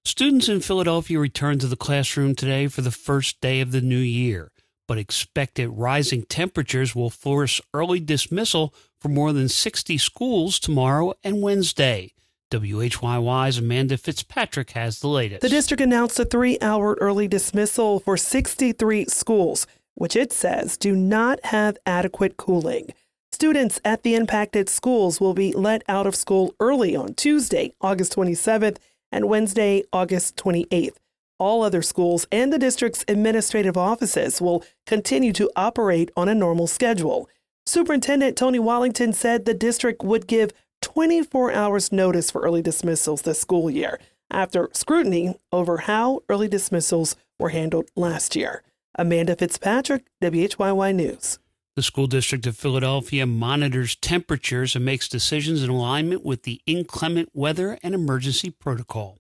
Students in Philadelphia return to the classroom today for the first day of the new year, but expected rising temperatures will force early dismissal for more than 60 schools tomorrow and Wednesday. WHYY's Amanda Fitzpatrick has the latest. The district announced a 3-hour early dismissal for 63 schools, which it says do not have adequate cooling. Students at the impacted schools will be let out of school early on Tuesday, August 27th, and Wednesday, August 28th. All other schools and the district's administrative offices will continue to operate on a normal schedule. Superintendent Tony Wallington said the district would give 24 hours notice for early dismissals this school year after scrutiny over how early dismissals were handled last year. Amanda Fitzpatrick, WHYY News. The School District of Philadelphia monitors temperatures and makes decisions in alignment with the inclement weather and emergency protocol.